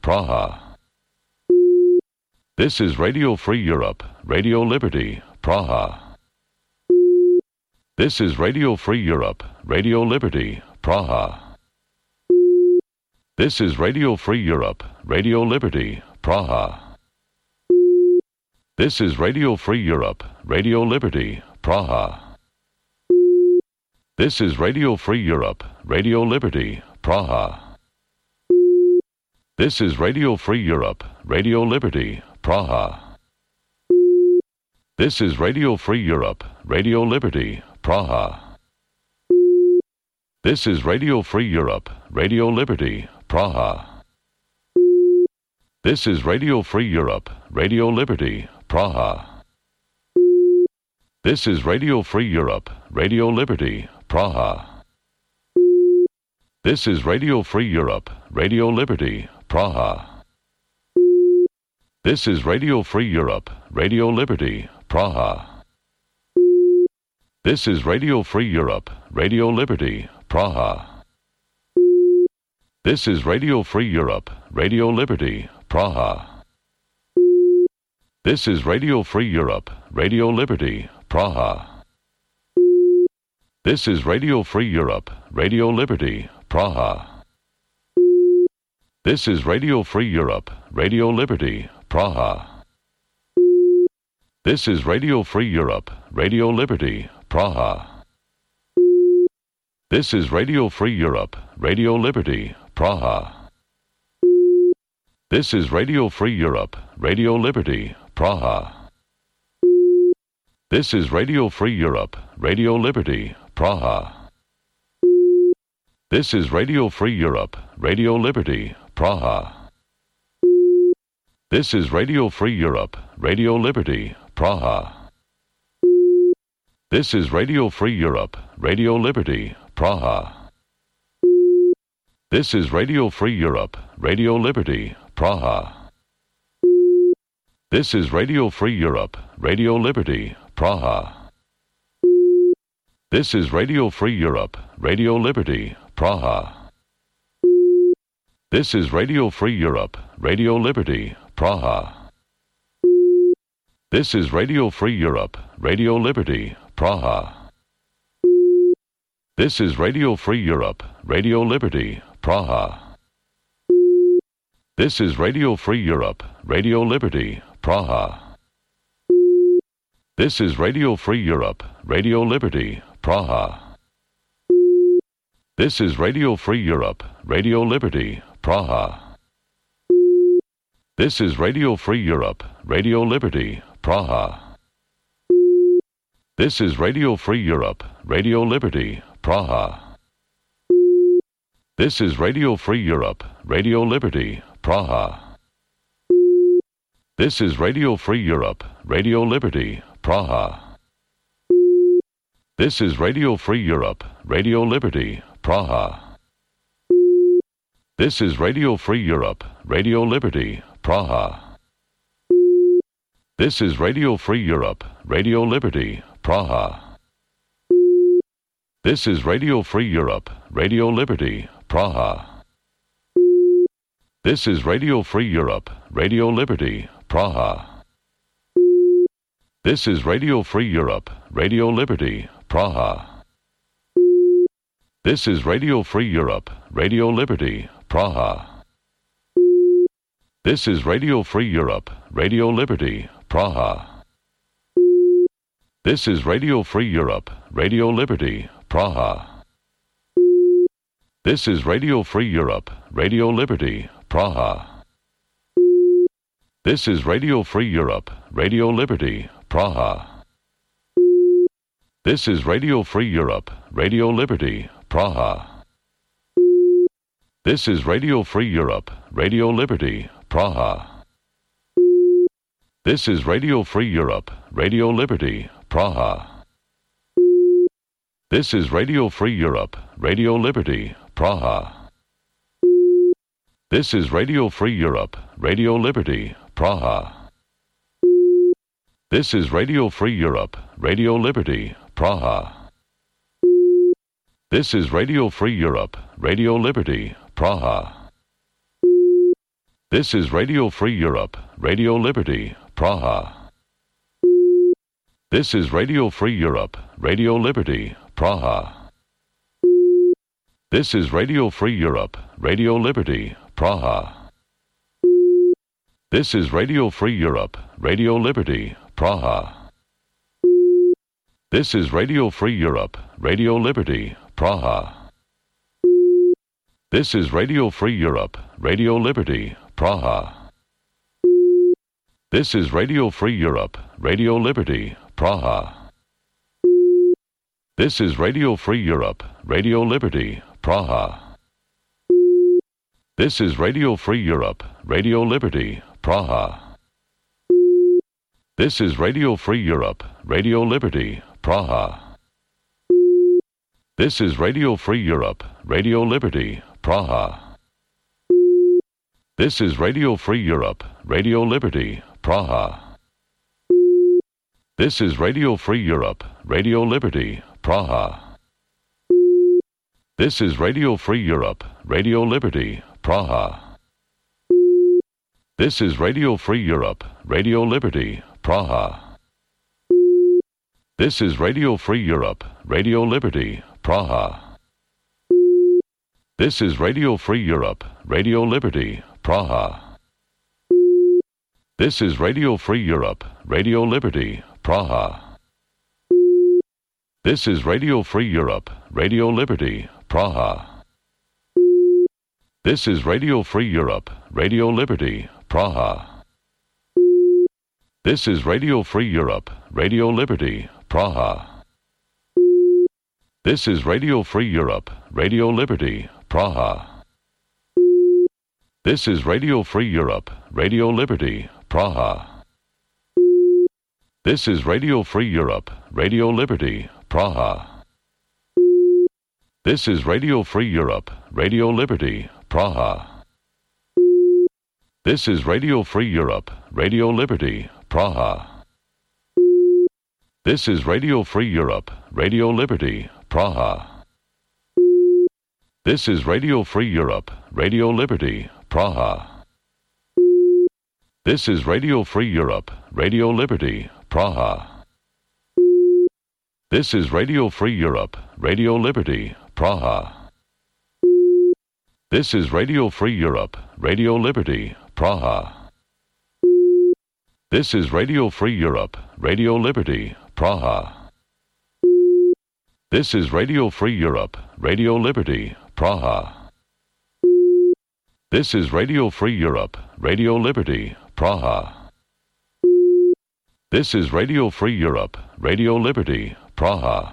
Praha. This is Radio Free Europe, Radio Liberty, Praha. This is Radio Free Europe, Radio Liberty, Praha. This is Radio Free Europe, Radio Liberty, Praha. This is Radio Free Europe, Radio Liberty, Praha. This is Radio Free Europe, Radio Liberty, Praha. This is Radio Free Europe, Radio Liberty, Praha. This is Radio Free Europe, Radio Liberty, Praha. This is Radio Free Europe, Radio Liberty, Praha. This is Radio Free Europe, Radio Liberty, Praha. This is Radio Free Europe, Radio Liberty, Praha. This is Radio Free Europe, Radio Liberty, Praha. This is Radio Free Europe, Radio Liberty, Praha. This is Radio Free Europe, Radio Liberty, Praha. This is Radio Free Europe, Radio Liberty, Praha. This is Radio Free Europe, Radio Liberty, Praha. This is Radio Free Europe, Radio Liberty, Praha. This is Radio Free Europe, Radio Liberty, Praha. This is Radio Free Europe, Radio Liberty, Praha. This is Radio Free Europe, Radio Liberty, Praha. This is Radio Free Europe, Radio Liberty, Praha. This is Radio Free Europe, Radio Liberty, Praha. This is Radio Free Europe, Radio Liberty, Praha. This is Radio Free Europe, Radio Liberty, Praha. This is Radio Free Europe, Radio Liberty, Praha. This is Radio Free Europe, Radio Liberty, Praha. This is Radio Free Europe, Radio Liberty, Praha. This is Radio Free Europe, Radio Liberty, Praha. This is Radio Free Europe, Radio Liberty, Praha. This is Radio Free Europe, Radio Liberty, Praha. This is Radio Free Europe, Radio Liberty, Praha. This is Radio Free Europe, Radio Liberty, Praha. This is Radio Free Europe, Radio Liberty, Praha. This is Radio Free Europe, Radio Liberty, Praha. This is Radio Free Europe, Radio Liberty, Praha. This is Radio Free Europe, Radio Liberty, Praha. This is Radio Free Europe, Radio Liberty, Praha. This is Radio Free Europe, Radio Liberty, Praha. This is Radio Free Europe, Radio Liberty, Praha. This is Radio Free Europe, Radio Liberty, Praha. This is Radio Free Europe, Radio Liberty, Praha. This is Radio Free Europe, Radio Liberty, Praha. This is Radio Free Europe, Radio Liberty, Praha. This is Radio Free Europe, Radio Liberty, Praha. This is Radio Free Europe, Radio Liberty, Praha. This is Radio Free Europe, Radio Liberty, Praha. This is Radio Free Europe, Radio Liberty, Praha. This is Radio Free Europe, Radio Liberty, Praha. This is Radio Free Europe, Radio Liberty, Praha. This is Radio Free Europe, Radio Liberty, Praha. This is Radio Free Europe, Radio Liberty, Praha. This is Radio Free Europe, Radio Liberty, Praha. This is Radio Free Europe, Radio Liberty, Praha. This is Radio Free Europe, Radio Liberty, Praha. This is Radio Free Europe, Radio Liberty, Praha. This is Radio Free Europe, Radio Liberty, Praha. This is Radio Free Europe, Radio Liberty, Praha. This is Radio Free Europe, Radio Liberty, Praha. This is Radio Free Europe, Radio Liberty, Praha. This is Radio Free Europe, Radio Liberty, Praha. This is Radio Free Europe, Radio Liberty, Praha. This is Radio Free Europe, Radio Liberty, Praha. This is Radio Free Europe, Radio Liberty, Praha. This is Radio Free Europe, Radio Liberty, Praha. This is Radio Free Europe, Radio Liberty, Praha. This is Radio Free Europe, Radio Liberty, Praha. This is Radio Free Europe, Radio Liberty, Praha. This is Radio Free Europe, Radio Liberty, Praha. This is Radio Free Europe, Radio Liberty, Praha. This is Radio Free Europe, Radio Liberty, Praha. This is Radio Free Europe, Radio Liberty, Praha. This is Radio Free Europe, Radio Liberty, Praha. This is Radio Free Europe, Radio Liberty, Praha. This is Radio Free Europe, Radio Liberty, Praha. This is Radio Free Europe, Radio Liberty, Praha. This is Radio Free Europe, Radio Liberty, Praha. This is Radio Free Europe, Radio Liberty, Praha. This is Radio Free Europe, Radio Liberty, Praha. This is Radio Free Europe, Radio Liberty, Praha. This is Radio Free Europe, Radio Liberty, Praha. This is Radio Free Europe, Radio Liberty, Praha. This is Radio Free Europe, Radio Liberty, Praha. This is Radio Free Europe, Radio Liberty, Praha. This is Radio Free Europe, Radio Liberty, Praha. This is Radio Free Europe, Radio Liberty, Praha. This is Radio Free Europe, Radio Liberty, Praha. This is Radio Free Europe, Radio Liberty, Praha. This is Radio Free Europe, Radio Liberty, Praha. This is Radio Free Europe, Radio Liberty, Praha. This is Radio Free Europe, Radio Liberty, Praha. This is Radio Free Europe, Radio Liberty, Praha.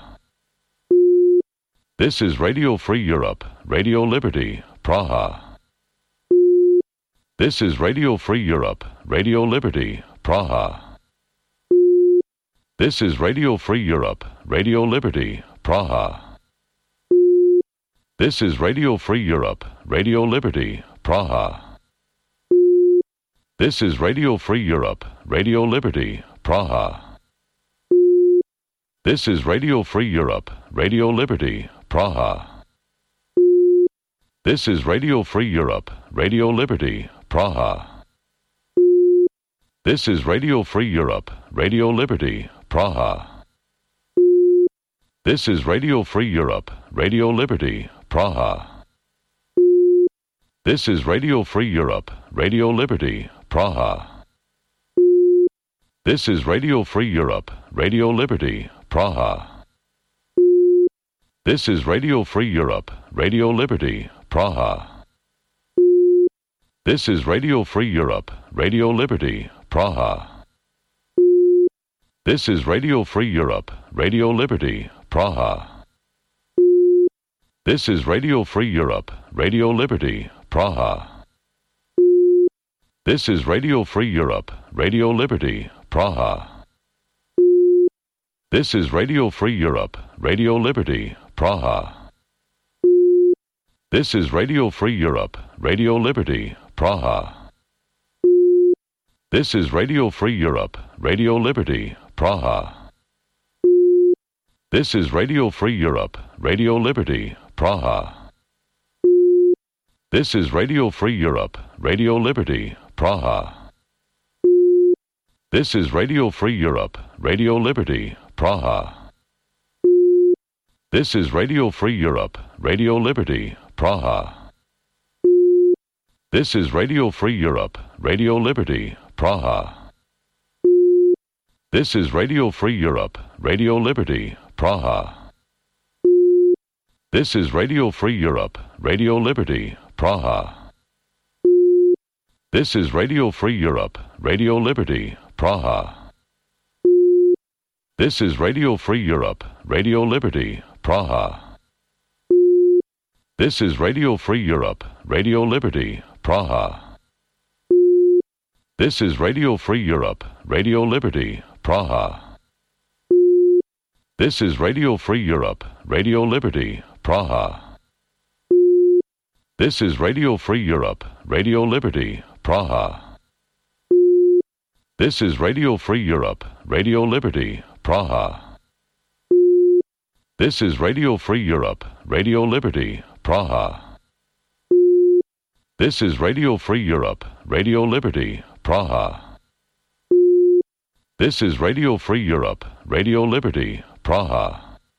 This is Radio Free Europe, Radio Liberty, Praha. This is Radio Free Europe, Radio Liberty, Praha. This is Radio Free Europe, Radio Liberty, Praha. This is Radio Free Europe, Radio Liberty, Praha. This is Radio Free Europe, Radio Liberty, Praha. This is Radio Free Europe, Radio Liberty, Praha. This is Radio Free Europe, Radio Liberty, Praha. This is Radio Free Europe, Radio Liberty, Praha. This is Radio Free Europe, Radio Liberty, Praha. This is Radio Free Europe, Radio Liberty, Praha. This is Radio Free Europe, Radio Liberty, Praha. This is Radio Free Europe, Radio Liberty, Praha. This is Radio Free Europe, Radio Liberty, Praha. This is Radio Free Europe, Radio Liberty, Praha. This is Radio Free Europe, Radio Liberty, Praha. This is Radio Free Europe, Radio Liberty, Praha. This is Radio Free Europe, Radio Liberty, Praha. This is Radio Free Europe, Radio Liberty, Praha. This is Radio Free Europe, Radio Liberty, Praha. This is Radio Free Europe, Radio Liberty, Praha. This is Radio Free Europe, Radio Liberty, Praha. This is Radio Free Europe, Radio Liberty, Praha. This is Radio Free Europe, Radio Liberty, Praha. This is Radio Free Europe, Radio Liberty, Praha. This is Radio Free Europe, Radio Liberty, Praha. This is Radio Free Europe, Radio Liberty, Praha. This is Radio Free Europe, Radio Liberty, Praha. This is Radio Free Europe, Radio Liberty, Praha. This is Radio Free Europe, Radio Liberty, Praha. This is Radio Free Europe, Radio Liberty, Praha. This is Radio Free Europe, Radio Liberty, Praha. This is Radio Free Europe, Radio Liberty, Praha. This is Radio Free Europe, Radio Liberty, Praha. This is Radio Free Europe, Radio Liberty, Praha. This is Radio Free Europe, Radio Liberty, Praha. This is Radio Free Europe, Radio Liberty, Praha.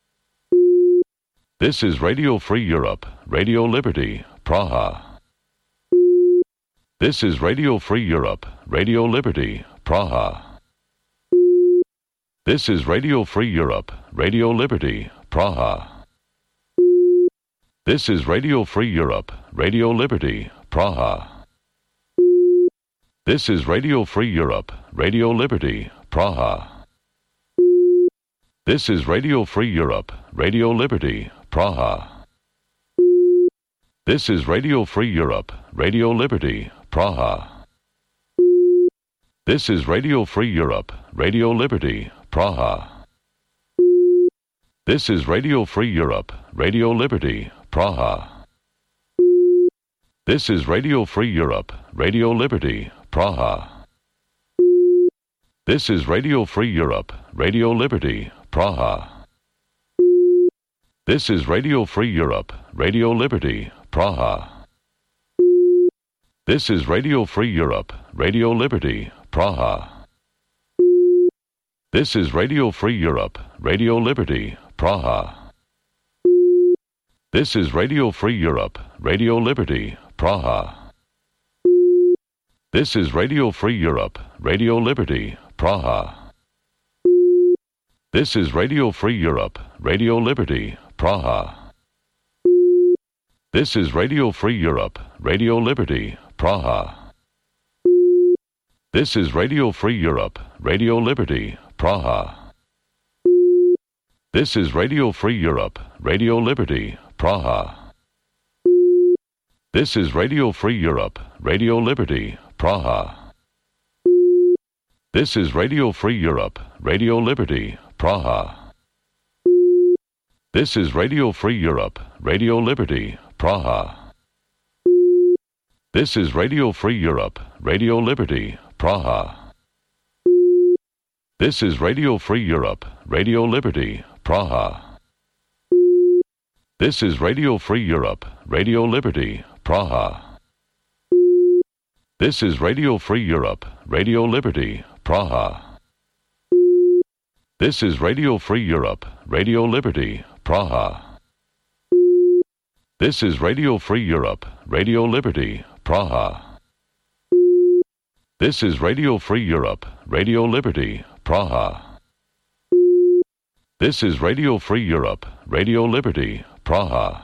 This is Radio Free Europe, Radio Liberty, Praha. This is Radio Free Europe, Radio Liberty, Praha. This is Radio Free Europe, Radio Liberty, Praha. This is Radio Free Europe, Radio Liberty, Praha. This is Radio Free Europe, Radio Liberty, Praha. This is Radio Free Europe, Radio Liberty, Praha. This is Radio Free Europe, Radio Liberty, Praha. This is Radio Free Europe, Radio Liberty, Praha. This is Radio Free Europe, Radio Liberty, Praha. This is Radio Free Europe, Radio Liberty, Praha. This is Radio Free Europe, Radio Liberty, Praha. This is Radio Free Europe, Radio Liberty, Praha. This is Radio Free Europe, Radio Liberty, Praha. This is Radio Free Europe, Radio Liberty, Praha. This is Radio Free Europe, Radio Liberty, Praha. This is Radio Free Europe, Radio Liberty, Praha. This is Radio Free Europe, Radio Liberty, Praha. This is Radio Free Europe, Radio Liberty, Praha. This is Radio Free Europe, Radio Liberty, Praha. This is Radio Free Europe, Radio Liberty, Praha. This is Radio Free Europe, Radio Liberty, Praha. This is Radio Free Europe, Radio Liberty, Praha. This is Radio Free Europe, Radio Liberty, Praha. This is Radio Free Europe, Radio Liberty, Praha. This is Radio Free Europe, Radio Liberty, Praha. This is Radio Free Europe, Radio Liberty, Praha. This is Radio Free Europe, Radio Liberty, Praha. This is Radio Free Europe, Radio Liberty, Praha. This is Radio Free Europe, Radio Liberty, Praha. This is Radio Free Europe, Radio Liberty, Praha. This is Radio Free Europe, Radio Liberty, Praha.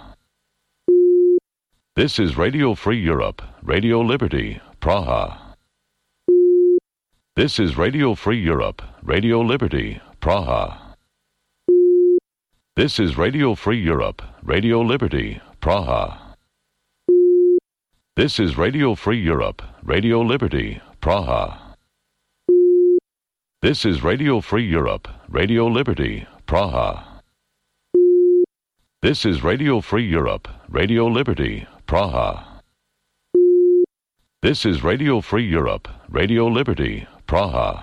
This is Radio Free Europe, Radio Liberty, Praha. This is Radio Free Europe, Radio Liberty, Praha. This is Radio Free Europe, Radio Liberty, Praha. This is Radio Free Europe, Radio Liberty, Praha. This is Radio Free Europe, Radio Liberty, Praha. This is Radio Free Europe, Radio Liberty, Praha. This is Radio Free Europe, Radio Liberty, Praha.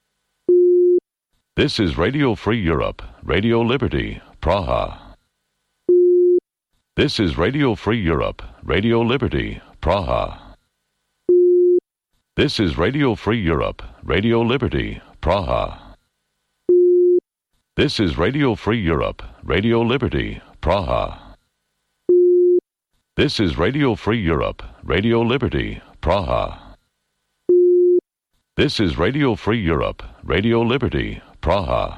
This is Radio Free Europe, Radio Liberty, Praha. This is Radio Free Europe, Radio Liberty, Praha. This is Radio Free Europe, Radio Liberty, Praha. This is Radio Free Europe, Radio Liberty, Praha. This is Radio Free Europe, Radio Liberty, Praha. This is Radio Free Europe, Radio Liberty, Praha.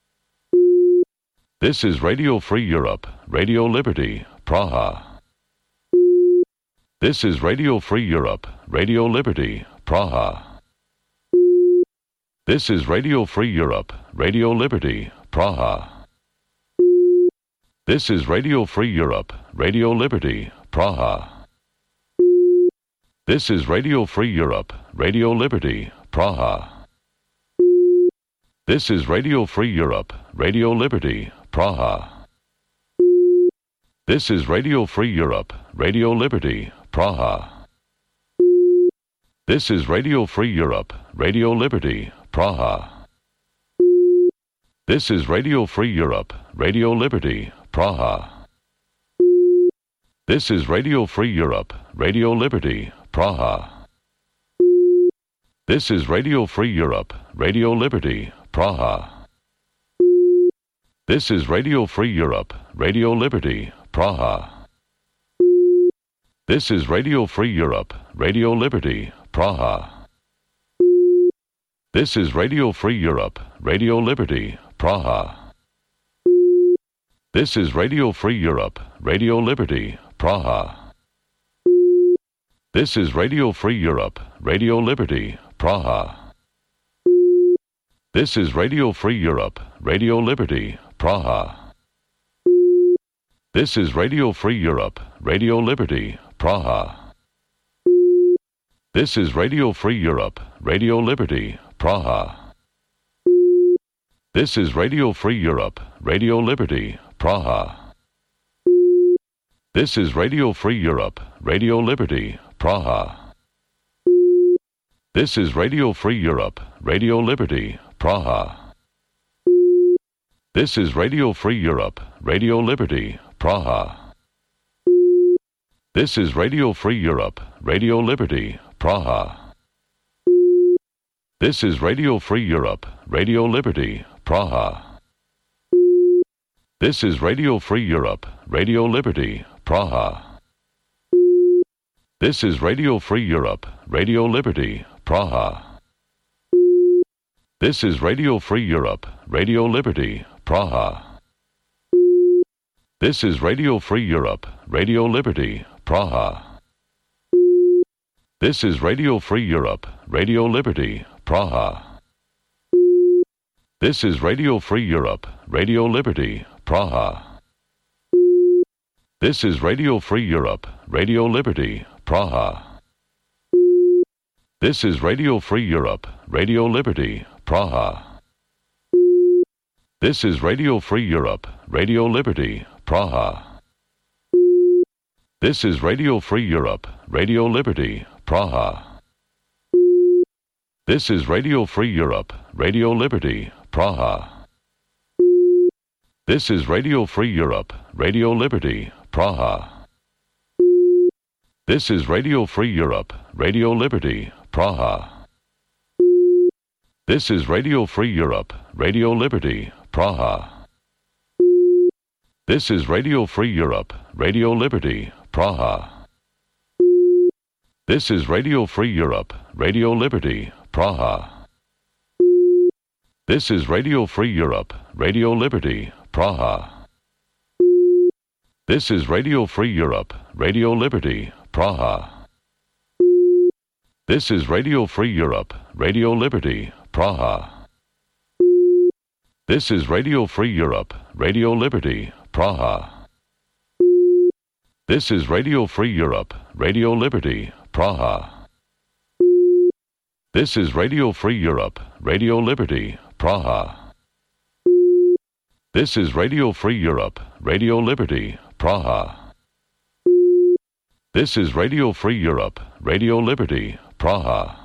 This is Radio Free Europe, Radio Liberty, Praha. This is Radio Free Europe, Radio Liberty, Praha. This is Radio Free Europe, Radio Liberty, Praha. This is Radio Free Europe, Radio Liberty, Praha. This is Radio Free Europe, Radio Liberty, Praha. This is Radio Free Europe, Radio Liberty, Praha. This is Radio Free Europe, Radio Liberty, Praha. This is Radio Free Europe, Radio Liberty, Praha. This is Radio Free Europe, Radio Liberty, Praha. This is Radio Free Europe, Radio Liberty, Praha. This is Radio Free Europe, Radio Liberty, Praha. This is Radio Free Europe, Radio Liberty, Praha. This is Radio Free Europe, Radio Liberty, Praha. This is Radio Free Europe, Radio Liberty, Praha. This is Radio Free Europe, Radio Liberty, Praha. This is Radio Free Europe, Radio Liberty, Praha. This is Radio Free Europe, Radio Liberty, Praha. This is Radio Free Europe, Radio Liberty, Praha. This is Radio Free Europe, Radio Liberty, Praha. This is Radio Free Europe, Radio Liberty, Praha. This is Radio Free Europe, Radio Liberty, Praha. This is Radio Free Europe, Radio Liberty, Praha. This is Radio Free Europe, Radio Liberty, Praha. This is Radio Free Europe, Radio Liberty, Praha. This is Radio Free Europe, Radio Liberty, Praha. This is Radio Free Europe, Radio Liberty, Praha. This is Radio Free Europe, Radio Liberty, Praha. This is Radio Free Europe, Radio Liberty, Praha. This is Radio Free Europe, Radio Liberty, Praha. This is Radio Free Europe, Radio Liberty, Praha. This is Radio Free Europe, Radio Liberty, Praha. This is Radio Free Europe, Radio Liberty, Praha. This is Radio Free Europe, Radio Liberty, Praha. This is Radio Free Europe, Radio Liberty, Praha. This is Radio Free Europe, Radio Liberty, Praha. This is Radio Free Europe, Radio Liberty, Praha. This is Radio Free Europe, Radio Liberty, Praha. This is Radio Free Europe, Radio Liberty, Praha. This is Radio Free Europe, Radio Liberty, Praha. This is Radio Free Europe, Radio Liberty, Praha. This is Radio Free Europe, Radio Liberty, Praha. This is Radio Free Europe, Radio Liberty, Praha. This is Radio Free Europe, Radio Liberty, Praha. This is Radio Free Europe, Radio Liberty, Praha. This is Radio Free Europe, Radio Liberty, Praha. This is Radio Free Europe, Radio Liberty, Praha. This is Radio Free Europe, Radio Liberty, Praha. This is Radio Free Europe, Radio Liberty, Praha. This is Radio Free Europe, Radio Liberty, Praha.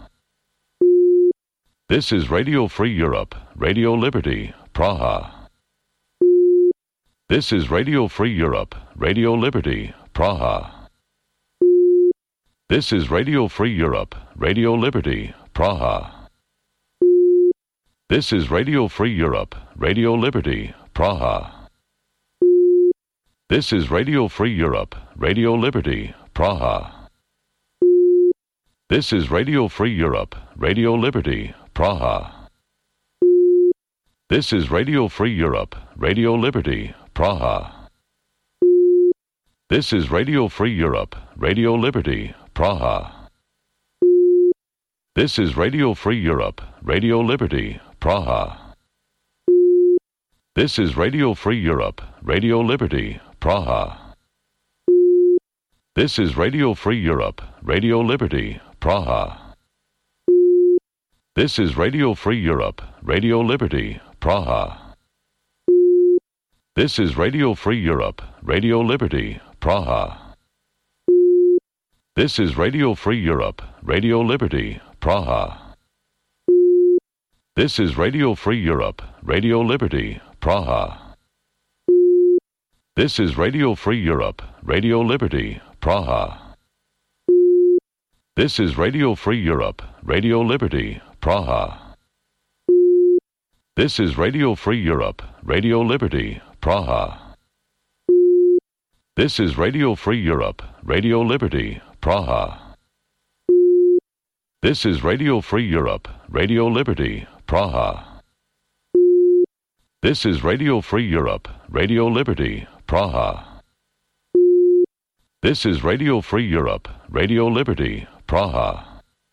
This is Radio Free Europe, Radio Liberty, Praha. This is Radio Free Europe, Radio Liberty, Praha. This is Radio Free Europe, Radio Liberty, Praha. This is Radio Free Europe, Radio Liberty, Praha. This is Radio Free Europe, Radio Liberty, Praha. This is Radio Free Europe, Radio Liberty, Praha. This is Radio Free Europe, Radio Liberty, Praha. This is Radio Free Europe, Radio Liberty, Praha. This is Radio Free Europe, Radio Liberty, Praha. This is Radio Free Europe, Radio Liberty, Praha. This is Radio Free Europe, Radio Liberty, Praha. This is Radio Free Europe, Radio Liberty, Praha. This is Radio Free Europe, Radio Liberty, Praha. This is Radio Free Europe, Radio Liberty, Praha. This is Radio Free Europe, Radio Liberty, Praha. This is Radio Free Europe, Radio Liberty, Praha. This is Radio Free Europe, Radio Liberty, Praha. This is Radio Free Europe, Radio Liberty, Praha. This is Radio Free Europe, Radio Liberty, Praha. This is Radio Free Europe, Radio Liberty, Praha. This is Radio Free Europe, Radio Liberty, Praha. This is Radio Free Europe, Radio Liberty, Praha.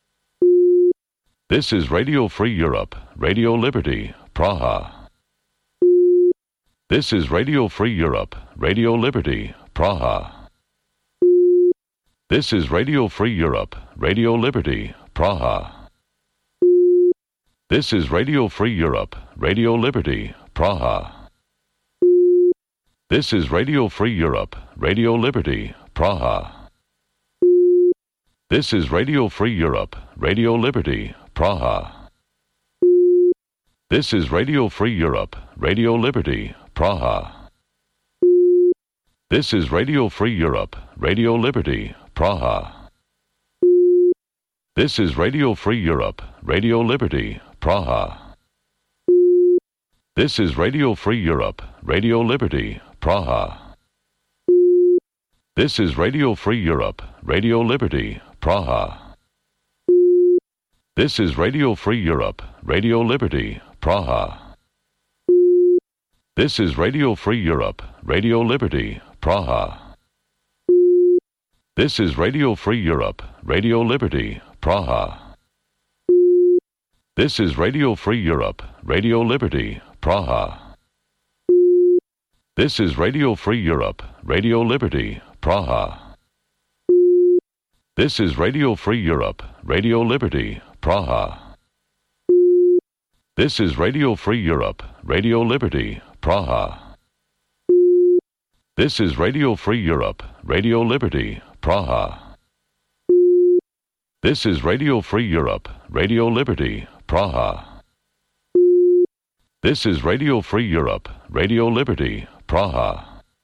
This is Radio Free Europe, Radio Liberty, Praha. This is Radio Free Europe, Radio Liberty, Praha. This is Radio Free Europe, Radio Liberty, Praha. This is Radio Free Europe, Radio Liberty, Praha. This is Radio Free Europe, Radio Liberty, Praha. This is Radio Free Europe, Radio Liberty, Praha. This is Radio Free Europe, Radio Liberty, Praha. This is Radio Free Europe, Radio Liberty, Praha. This is Radio Free Europe, Radio Liberty, Praha. This is Radio Free Europe, Radio Liberty, Praha. This is Radio Free Europe, Radio Liberty, Praha. This is Radio Free Europe, Radio Liberty, Praha. This is Radio Free Europe, Radio Liberty, Praha. This is Radio Free Europe, Radio Liberty, Praha. This is Radio Free Europe, Radio Liberty, Praha. This is Radio Free Europe, Radio Liberty, Praha. This is Radio Free Europe, Radio Liberty, Praha. This is Radio Free Europe, Radio Liberty, Praha. This is Radio Free Europe, Radio Liberty, Praha. This is Radio Free Europe, Radio Liberty, Praha. This is Radio Free Europe, Radio Liberty, Praha.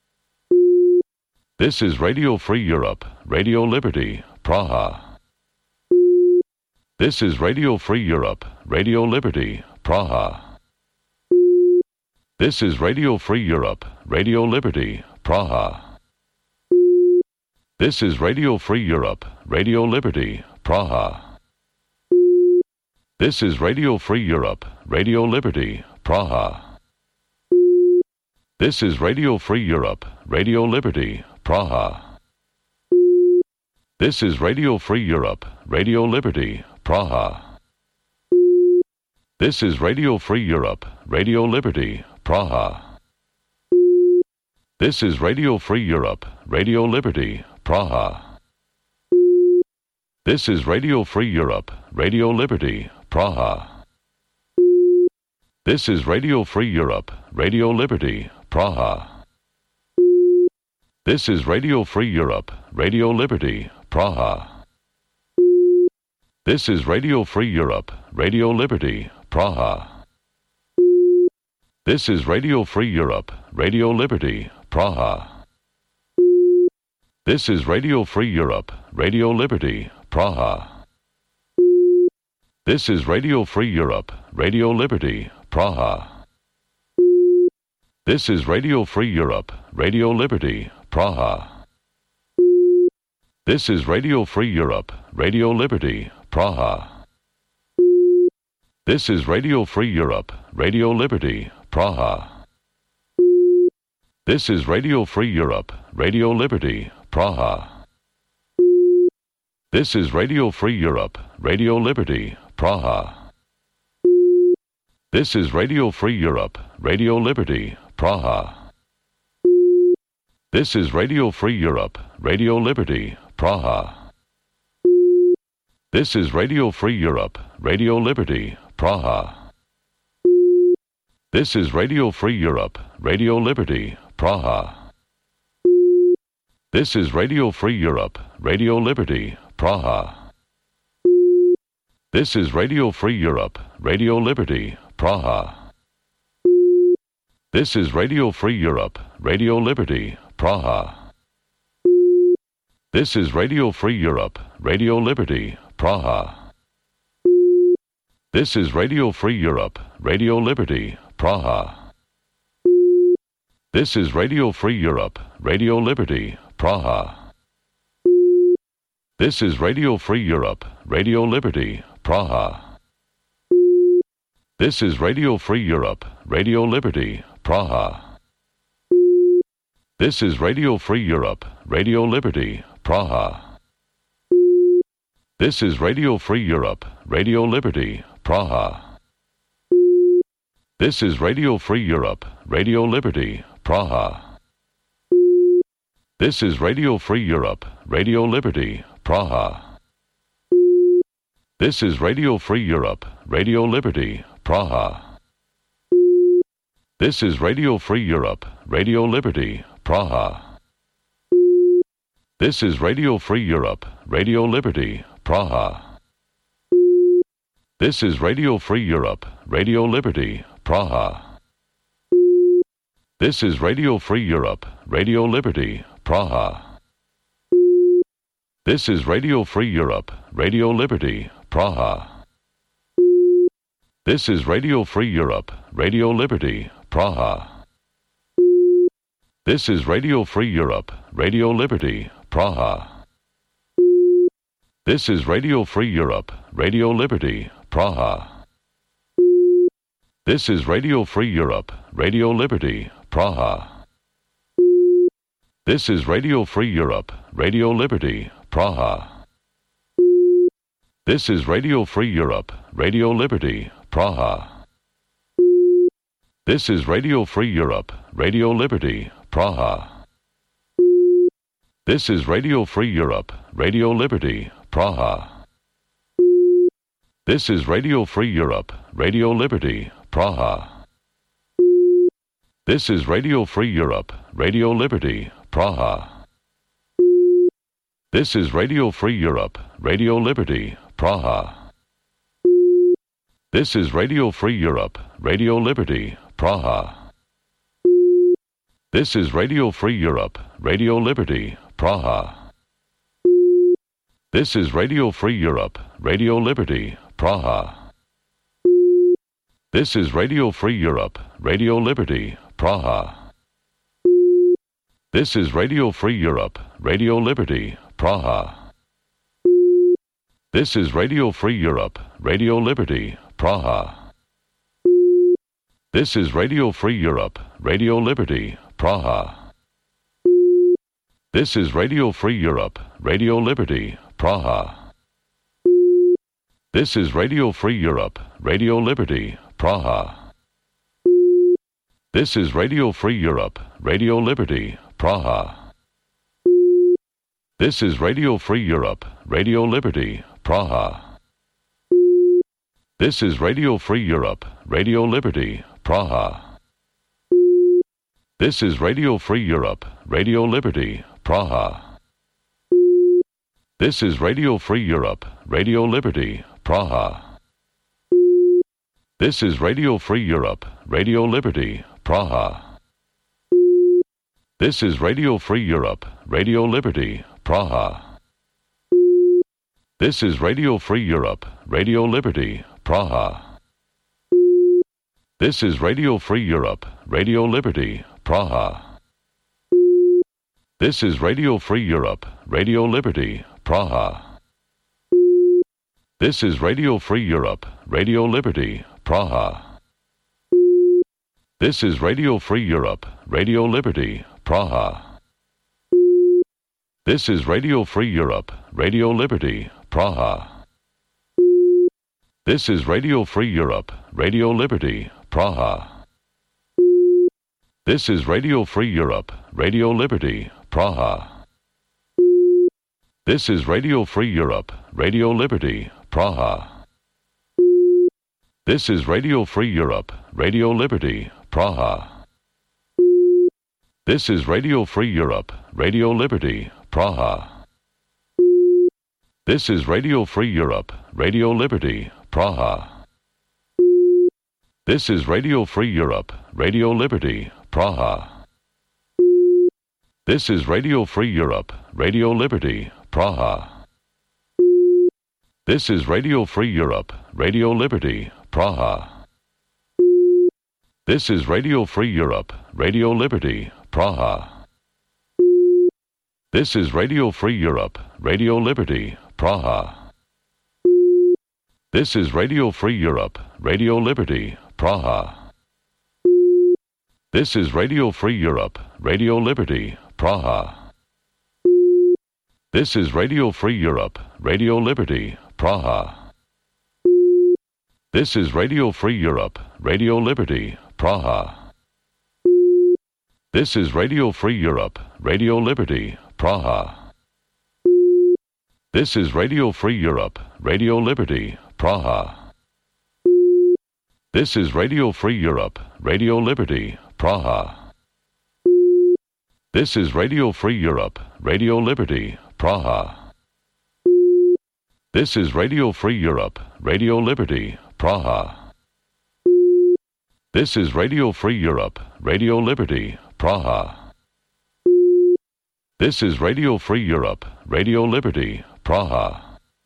This is Radio Free Europe, Radio Liberty, Praha. This is Radio Free Europe, Radio Liberty, Praha. This is Radio Free Europe, Radio Liberty, Praha. This is Radio Free Europe, Radio Liberty, Praha. This is Radio Free Europe, Radio Liberty, Praha. This is Radio Free Europe, Radio Liberty, Praha. This is Radio Free Europe, Radio Liberty, Praha. This is Radio Free Europe, Radio Liberty, Praha. This is Radio Free Europe, Radio Liberty, Praha. This is Radio Free Europe, Radio Liberty, Praha. This is Radio Free Europe, Radio Liberty, Praha. This is Radio Free Europe, Radio Liberty, Praha. This is Radio Free Europe, Radio Liberty, Praha. This is Radio Free Europe, Radio Liberty, Praha. This is Radio Free Europe, Radio Liberty, Praha. This is Radio Free Europe, Radio Liberty, Praha. This is Radio Free Europe, Radio Liberty, Praha. This is Radio Free Europe, Radio Liberty, Praha. This is Radio Free Europe, Radio Liberty, Praha. This is Radio Free Europe, Radio Liberty, Praha. This is Radio Free Europe, Radio Liberty, Praha. This is Radio Free Europe, Radio Liberty, Praha. This is Radio Free Europe, Radio Liberty, Praha. This is Radio Free Europe, Radio Liberty, Praha. This is Radio Free Europe, Radio Liberty, Praha. This is Radio Free Europe, Radio Liberty, Praha. This is Radio Free Europe, Radio Liberty, Praha. This is Radio Free Europe, Radio Liberty, Praha. This is Radio Free Europe, Radio Liberty, Praha. This is Radio Free Europe, Radio Liberty, Praha. This is Radio Free Europe, Radio Liberty, Praha. This is Radio Free Europe, Radio Liberty, Praha. This is Radio Free Europe, Radio Liberty, Praha. This is Radio Free Europe, Radio Liberty, Praha. This is Radio Free Europe, Radio Liberty, Praha. This is Radio Free Europe, Radio Liberty, Praha. This is Radio Free Europe, Radio Liberty, Praha. This is Radio Free Europe, Radio Liberty, Praha. This is Radio Free Europe, Radio Liberty, Praha. This is Radio Free Europe, Radio Liberty, Praha. This is Radio Free Europe, Radio Liberty, Praha. This is Radio Free Europe, Radio Liberty, Praha. This is Radio Free Europe, Radio Liberty, Praha. This is Radio Free Europe, Radio Liberty, Praha. This is Radio Free Europe, Radio Liberty, Praha. This is Radio Free Europe, Radio Liberty, Praha. This is Radio Free Europe, Radio Liberty, Praha. This is Radio Free Europe, Radio Liberty, Praha. This is Radio Free Europe, Radio Liberty, Praha. This is Radio Free Europe, Radio Liberty, Praha. This is Radio Free Europe, Radio Liberty, Praha. This is Radio Free Europe, Radio Liberty, Praha. This is Radio Free Europe, Radio Liberty, Praha. This is Radio Free Europe, Radio Liberty, Praha. This is Radio Free Europe, Radio Liberty, Praha. This is Radio Free Europe, Radio Liberty, Praha. This is Radio Free Europe, Radio Liberty, Praha. This is Radio Free Europe, Radio Liberty, Praha. This is Radio Free Europe, Radio Liberty, Praha. This is Radio Free Europe, Radio Liberty, Praha. This is Radio Free Europe, Radio Liberty, Praha. This is Radio Free Europe, Radio Liberty, Praha. This is Radio Free Europe, Radio Liberty, Praha. This is Radio Free Europe, Radio Liberty, Praha. This is Radio Free Europe, Radio Liberty, Praha. This is Radio Free Europe, Radio Liberty, Praha. This is Radio Free Europe, Radio Liberty, Praha. This is Radio Free Europe, Radio Liberty, Praha. This is Radio Free Europe, Radio Liberty, Praha. This is Radio Free Europe, Radio Liberty, Praha. This is Radio Free Europe, Radio Liberty, Praha. This is Radio Free Europe, Radio Liberty, Praha. This is Radio Free Europe, Radio Liberty, Praha. This is Radio Free Europe, Radio Liberty, Praha. This is Radio Free Europe, Radio Liberty, Praha. This is Radio Free Europe, Radio Liberty, Praha. This is Radio Free Europe, Radio Liberty, Praha. This is Radio Free Europe, Radio Liberty, Praha. This is Radio Free Europe, Radio Liberty, Praha. This is Radio Free Europe, Radio Liberty, Praha. This is Radio Free Europe, Radio Liberty, Praha. This is Radio Free Europe, Radio Liberty, Praha. This is Radio Free Europe, Radio Liberty, Praha. This is Radio Free Europe, Radio Liberty, Praha. This is Radio Free Europe, Radio Liberty, Praha. This is Radio Free Europe, Radio Liberty, Praha. This is Radio Free Europe, Radio Liberty, Praha. This is Radio Free Europe, Radio Liberty, Praha. This is Radio Free Europe, Radio Liberty, Praha. This is Radio Free Europe, Radio Liberty, Praha. This is Radio Free Europe, Radio Liberty, Praha. This is Radio Free Europe, Radio Liberty, Praha. This is Radio Free Europe, Radio Liberty, Praha. This is Radio Free Europe, Radio Liberty, Praha. This is Radio Free Europe, Radio Liberty, Praha. This is Radio Free Europe, Radio Liberty, Praha. This is Radio Free Europe, Radio Liberty, Praha. This is Radio Free Europe, Radio Liberty, Praha.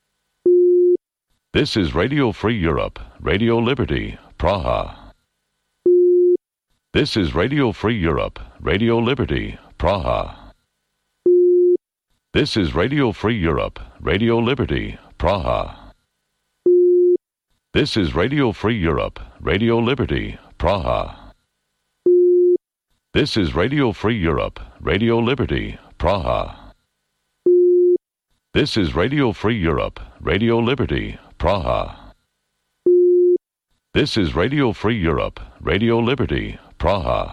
This is Radio Free Europe, Radio Liberty, Praha. This is Radio Free Europe, Radio Liberty, Praha. This is Radio Free Europe, Radio Liberty, Praha. This is Radio Free Europe, Radio Liberty, Praha. This is Radio Free Europe, Radio Liberty, Praha. This is Radio Free Europe, Radio Liberty, Praha. This is Radio Free Europe, Radio Liberty, Praha.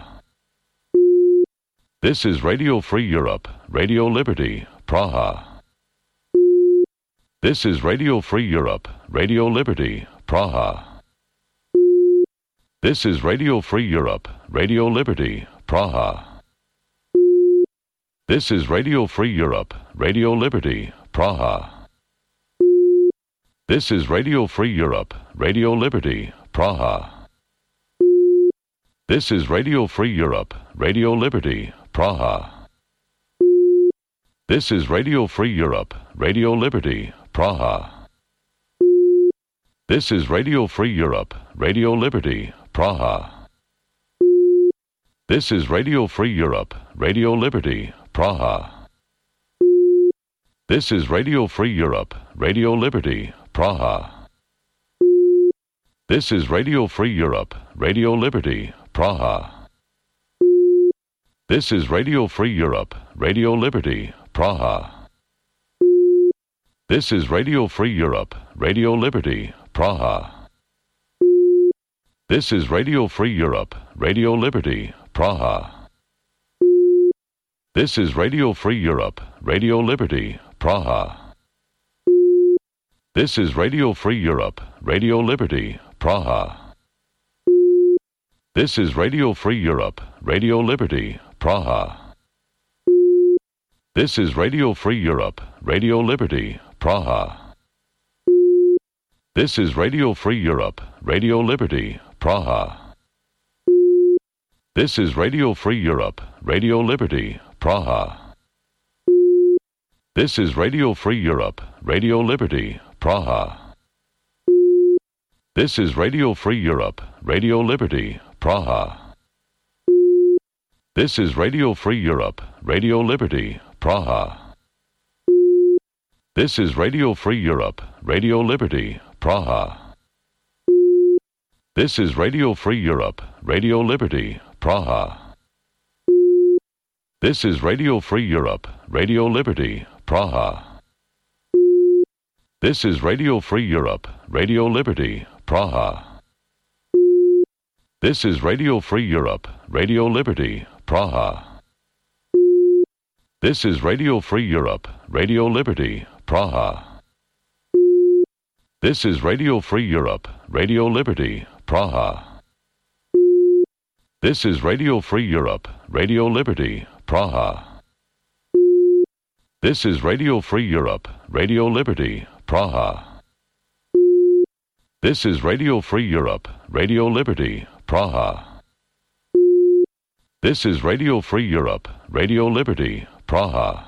This is Radio Free Europe, Radio Liberty, Praha. This is Radio Free Europe, Radio Liberty, Praha. This is Radio Free Europe, Radio Liberty, Praha. This is Radio Free Europe, Radio Liberty, Praha. This is Radio Free Europe, Radio Liberty, Praha. This is Radio Free Europe, Radio Liberty, Praha. This is Radio Free Europe, Radio Liberty, Praha. This is Radio Free Europe, Radio Liberty, Praha. This is Radio Free Europe, Radio Liberty, Praha. This is Radio Free Europe, Radio Liberty, Praha. This is Radio Free Europe, Radio Liberty, Praha. This is Radio Free Europe, Radio Liberty, Praha. This is Radio Free Europe, Radio Liberty, Praha. This is Radio Free Europe, Radio Liberty, Praha. This is Radio Free Europe, Radio Liberty, Praha. This is Radio Free Europe, Radio Liberty, Praha. This is Radio Free Europe, Radio Liberty, Praha. This is Radio Free Europe, Radio Liberty, Praha. This is Radio Free Europe, Radio Liberty, Praha. This is Radio Free Europe, Radio Liberty, Praha. This is Radio Free Europe, Radio Liberty, Praha. This is Radio Free Europe, Radio Liberty, Praha. This is Radio Free Europe, Radio Liberty, Praha. This is Radio Free Europe, Radio Liberty, Praha. This is Radio Free Europe, Radio Liberty, Praha. This is Radio Free Europe, Radio Liberty, Praha. This is Radio Free Europe, Radio Liberty, Praha. This is Radio Free Europe, Radio Liberty, Praha. This is Radio Free Europe, Radio Liberty, Praha. This is Radio Free Europe, Radio Liberty, Praha. This is Radio Free Europe, Radio Liberty, Praha. This is Radio Free Europe, Radio Liberty, Praha. This is Radio Free Europe, Radio Liberty, Praha. This is Radio Free Europe, Radio Liberty, Praha.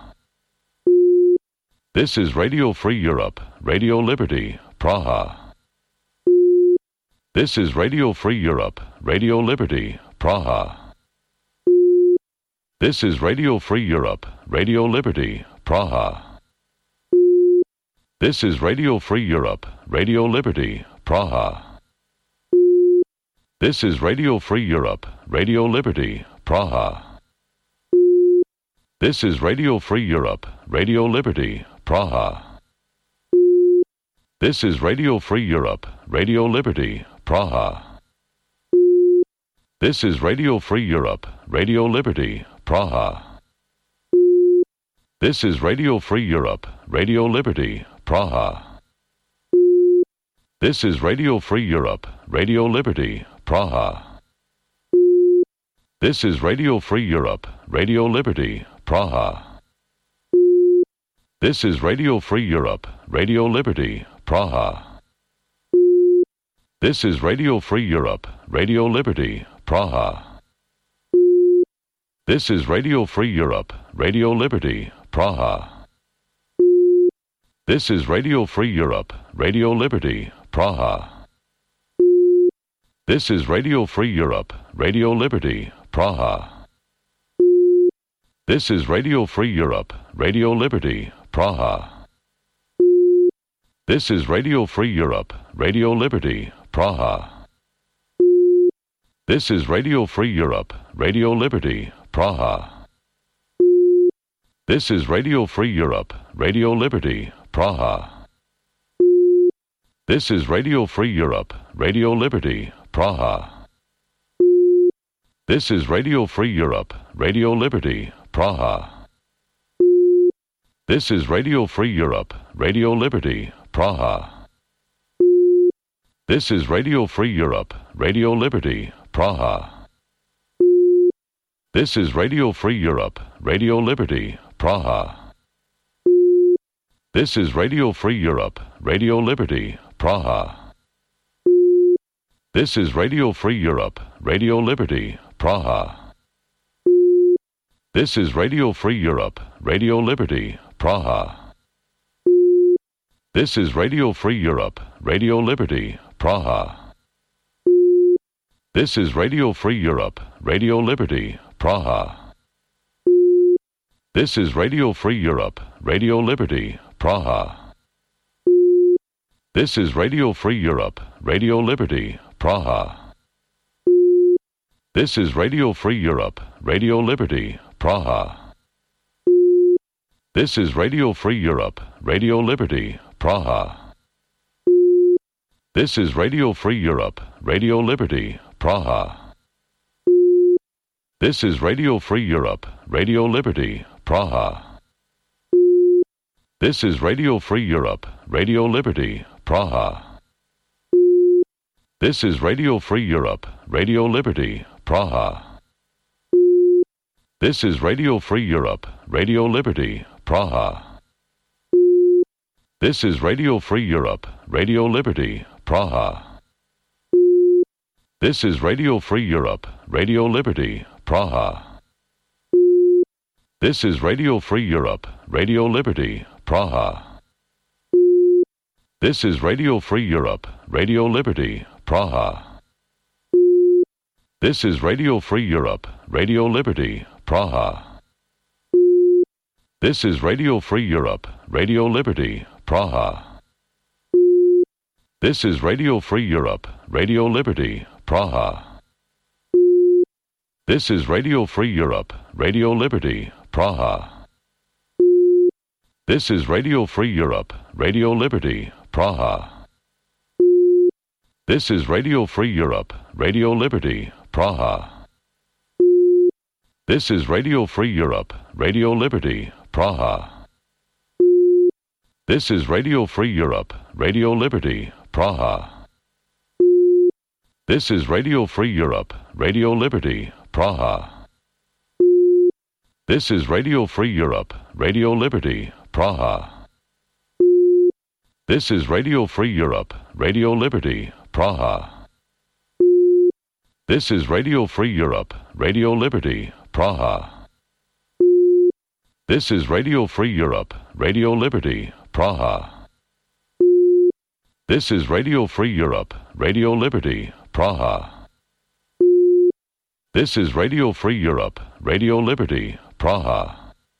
This is Radio Free Europe, Radio Liberty, Praha. This is Radio Free Europe, Radio Liberty, Praha. This is Radio Free Europe, Radio Liberty, Praha. This is Radio Free Europe, Radio Liberty, Praha. This is Radio Free Europe, Radio Liberty, Praha. This is Radio Free Europe, Radio Liberty, Praha. This is Radio Free Europe, Radio Liberty, Praha. This is Radio Free Europe, Radio Liberty, Praha. This is Radio Free Europe, Radio Liberty, Praha. This is Radio Free Europe, Radio Liberty, Praha. This is Radio Free Europe, Radio Liberty, Praha. This is Radio Free Europe, Radio Liberty, Praha. This is Radio Free Europe, Radio Liberty, Praha. This is Radio Free Europe, Radio Liberty, Praha. This is Radio Free Europe, Radio Liberty, Praha. This is Radio Free Europe, Radio Liberty, Praha. This is Radio Free Europe, Radio Liberty, Praha. This is Radio Free Europe, Radio Liberty, Praha. This is Radio Free Europe, Radio Liberty, Praha. This is Radio Free Europe, Radio Liberty, Praha. This is Radio Free Europe, Radio Liberty, Praha. This is Radio Free Europe, Radio Liberty, Praha. This is Radio Free Europe, Radio Liberty, Praha. This is Radio Free Europe, Radio Liberty, Praha. This is Radio Free Europe, Radio Liberty, Praha. This is Radio Free Europe, Radio Liberty, Praha. This is Radio Free Europe, Radio Liberty, Praha. This is Radio Free Europe, Radio Liberty, Praha. This is Radio Free Europe, Radio Liberty, Praha. This is Radio Free Europe, Radio Liberty, Praha. This is Radio Free Europe, Radio Liberty, Praha. This is Radio Free Europe, Radio Liberty, Praha. This is Radio Free Europe, Radio Liberty, Praha. This is Radio Free Europe, Radio Liberty, Praha. This is Radio Free Europe, Radio Liberty, Praha. This is Radio Free Europe, Radio Liberty, Praha. This is Radio Free Europe, Radio Liberty, Praha. This is Radio Free Europe, Radio Liberty, Praha. This is Radio Free Europe, Radio Liberty, Praha. This is Radio Free Europe, Radio Liberty, Praha. This is Radio Free Europe, Radio Liberty, Praha. This is Radio Free Europe, Radio Liberty, Praha. This is Radio Free Europe, Radio Liberty, Praha. This is Radio Free Europe, Radio Liberty, Praha. This is Radio Free Europe, Radio Liberty, Praha. This is Radio Free Europe, Radio Liberty, Praha. This is Radio Free Europe, Radio Liberty, Praha. This is Radio Free Europe, Radio Liberty, Praha. This is Radio Free Europe, Radio Liberty, Praha. This is Radio Free Europe, Radio Liberty, Praha. This is Radio Free Europe, Radio Liberty, Praha. This is Radio Free Europe, Radio Liberty, Praha. This is Radio Free Europe, Radio Liberty, Praha. This is Radio Free Europe, Radio Liberty, Praha. This is Radio Free Europe, Radio Liberty, Praha. This is Radio Free Europe, Radio Liberty, Praha. This is Radio Free Europe, Radio Liberty, Praha. This is Radio Free Europe, Radio Liberty, Praha.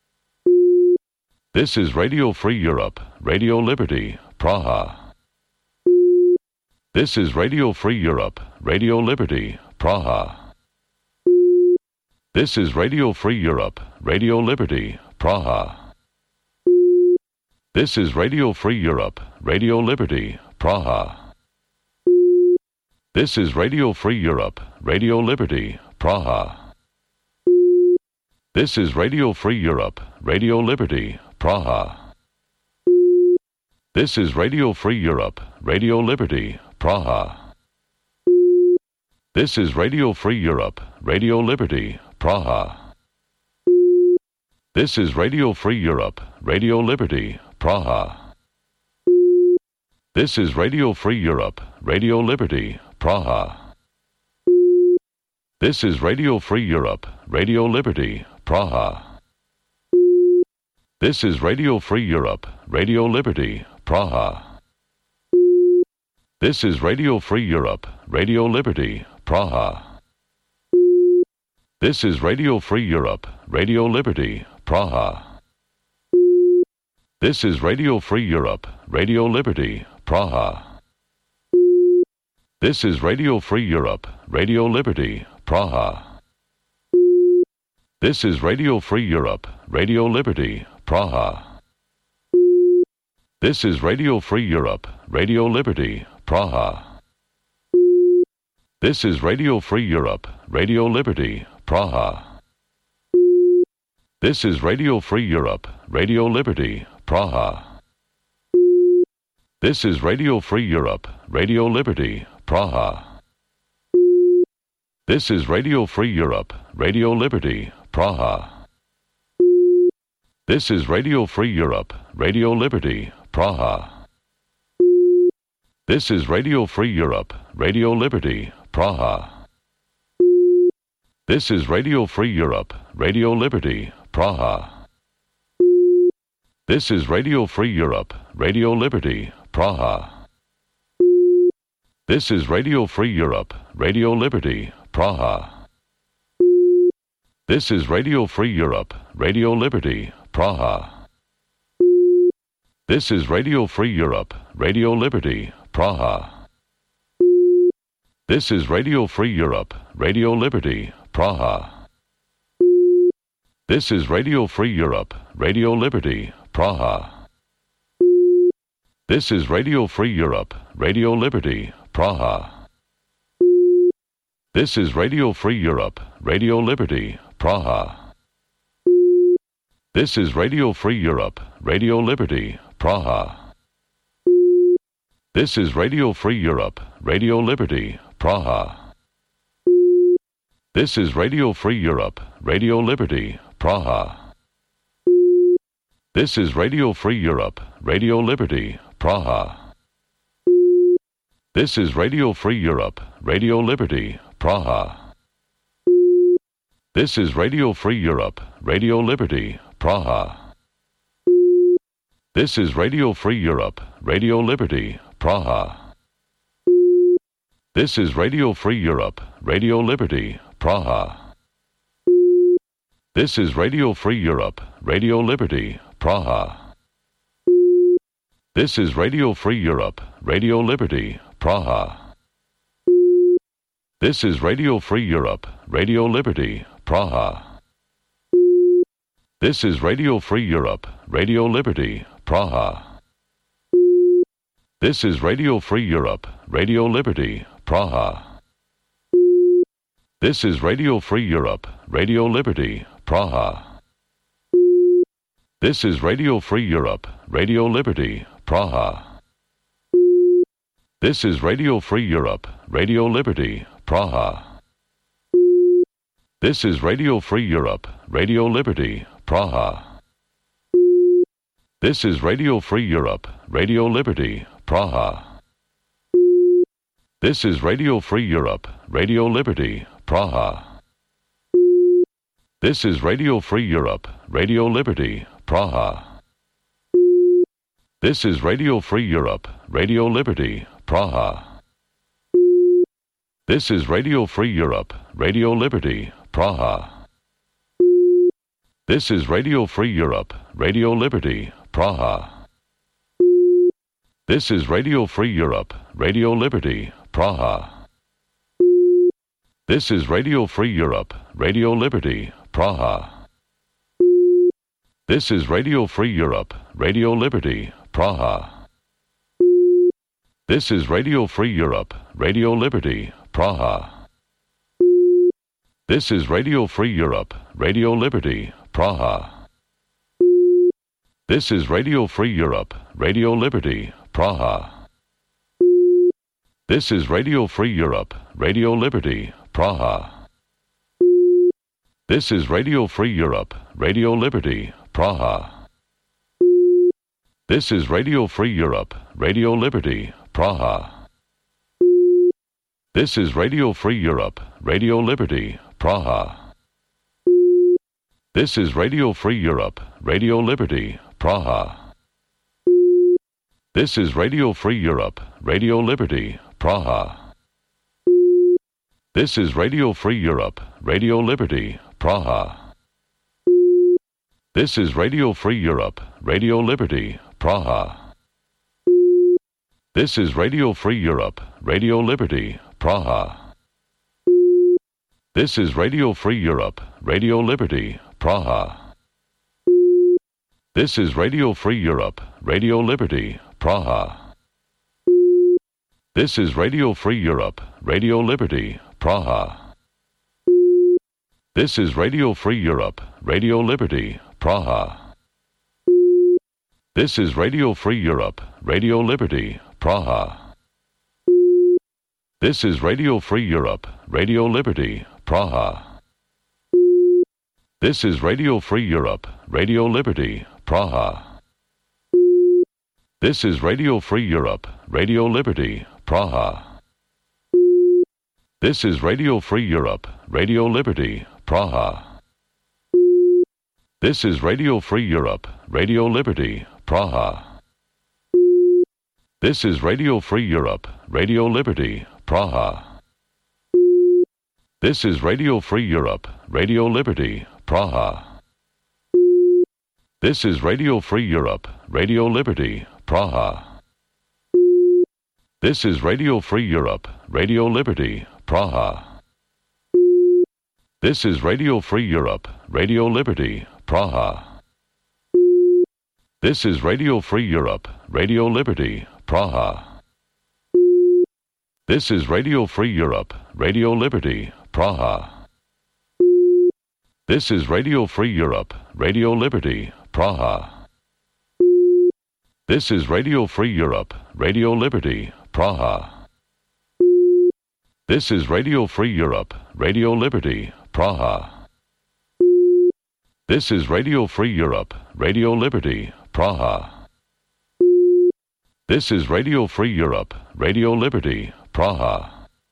This is Radio Free Europe, Radio Liberty, Praha. This is Radio Free Europe, Radio Liberty, Praha. This is Radio Free Europe, Radio Liberty, Praha. This is Radio Free Europe, Radio Liberty, Praha. This is Radio Free Europe, Radio Liberty, Praha. This is Radio Free Europe, Radio Liberty, Praha. This is Radio Free Europe, Radio Liberty, Praha. This is Radio Free Europe, Radio Liberty, Praha. This is Radio Free Europe, Radio Liberty, Praha. This is Radio Free Europe, Radio Liberty, Praha. This is Radio Free Europe, Radio Liberty, Praha. This is Radio Free Europe, Radio Liberty, Praha. This is Radio Free Europe, Radio Liberty, Praha. This is Radio Free Europe, Radio Liberty, Praha. This is Radio Free Europe, Radio Liberty, Praha. This is Radio Free Europe, Radio Liberty, Praha. This is Radio Free Europe, Radio Liberty, Praha. This is Radio Free Europe, Radio Liberty, Praha. This is Radio Free Europe, Radio Liberty, Praha. This is Radio Free Europe, Radio Liberty, Praha. This is Radio Free Europe, Radio Liberty, Praha. This is Radio Free Europe, Radio Liberty, Praha. This is Radio Free Europe, Radio Liberty, Praha. This is Radio Free Europe, Radio Liberty, Praha. This is Radio Free Europe, Radio Liberty, Praha. This is Radio Free Europe, Radio Liberty, Praha. This is Radio Free Europe, Radio Liberty, Praha. This is Radio Free Europe, Radio Liberty, Praha. This is Radio Free Europe, Radio Liberty, Praha. This is Radio Free Europe, Radio Liberty, Praha. This is Radio Free Europe, Radio Liberty, Praha. This is Radio Free Europe, Radio Liberty, Praha. This is Radio Free Europe, Radio Liberty, Praha. This is Radio Free Europe, Radio Liberty, Praha. This is Radio Free Europe, Radio Liberty, Praha. This is Radio Free Europe, Radio Liberty, Praha. This is Radio Free Europe, Radio Liberty, Praha. This is Radio Free Europe, Radio Liberty, Praha. This is Radio Free Europe, Radio Liberty, Praha. This is Radio Free Europe, Radio Liberty, Praha. This is Radio Free Europe, Radio Liberty, Praha. This is Radio Free Europe, Radio Liberty, Praha. This is Radio Free Europe, Radio Liberty, Praha. This is Radio Free Europe, Radio Liberty, Praha. This is Radio Free Europe, Radio Liberty, Praha. This is Radio Free Europe, Radio Liberty, Praha. This is Radio Free Europe, Radio Liberty, Praha. This is Radio Free Europe, Radio Liberty, Praha. This is Radio Free Europe, Radio Liberty, Praha. This is Radio Free Europe, Radio Liberty, Praha. This is Radio Free Europe, Radio Liberty, Praha. This is Radio Free Europe, Radio Liberty, Praha. This is Radio Free Europe, Radio Liberty, Praha. This is Radio Free Europe, Radio Liberty, Praha. This is Radio Free Europe, Radio Liberty, Praha. This is Radio Free Europe, Radio Liberty, Praha. This is Radio Free Europe, Radio Liberty, Praha. This is Radio Free Europe, Radio Liberty, Praha. This is Radio Free Europe, Radio Liberty, Praha. This is Radio Free Europe, Radio Liberty, Praha. This is Radio Free Europe, Radio Liberty, Praha. This is Radio Free Europe, Radio Liberty, Praha. This is Radio Free Europe, Radio Liberty, Praha. This is Radio Free Europe, Radio Liberty, Praha. This is Radio Free Europe, Radio Liberty, Praha. This is Radio Free Europe, Radio Liberty, Praha. This is Radio Free Europe, Radio Liberty, Praha. This is Radio Free Europe, Radio Liberty, Praha. This is Radio Free Europe, Radio Liberty, Praha. This is Radio Free Europe, Radio Liberty, Praha. This is Radio Free Europe, Radio Liberty, Praha. This is Radio Free Europe, Radio Liberty, Praha. This is Radio Free Europe, Radio Liberty, Praha. This is Radio Free Europe, Radio Liberty, Praha. This is Radio Free Europe, Radio Liberty, Praha. This is Radio Free Europe, Radio Liberty, Praha. This is Radio Free Europe, Radio Liberty, Praha. This is Radio Free Europe, Radio Liberty, Praha. This is Radio Free Europe, Radio Liberty, Praha. This is Radio Free Europe, Radio Liberty, Praha. This is Radio Free Europe, Radio Liberty, Praha. This is Radio Free Europe, Radio Liberty, Praha. This is Radio Free Europe, Radio Liberty, Praha. This is Radio Free Europe, Radio Liberty, Praha. This is Radio Free Europe, Radio Liberty, Praha. This is Radio Free Europe, Radio Liberty, Praha. This is Radio Free Europe, Radio Liberty, Praha. This is Radio Free Europe, Radio Liberty, Praha. This is Radio Free Europe, Radio Liberty, Praha. This is Radio Free Europe, Radio Liberty, Praha. This is Radio Free Europe, Radio Liberty, Praha. This is Radio Free Europe, Radio Liberty, Praha. This is Radio Free Europe, Radio Liberty, Praha.